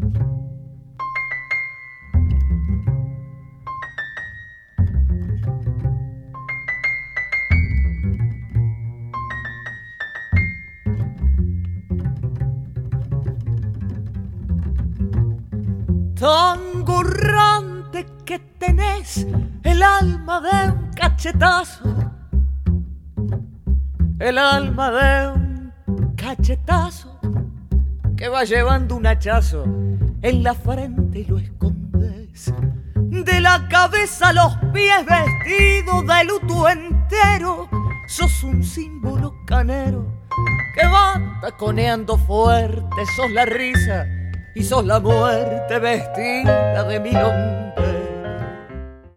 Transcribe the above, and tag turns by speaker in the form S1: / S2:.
S1: Tan gorrante que tenés el alma de un cachetazo, el alma de un cachetazo que va llevando un hachazo en la frente y lo escondes. De la cabeza a los pies vestido de luto entero, sos un símbolo canero que va taconeando fuerte, sos la risa y sos la muerte vestida de milonga.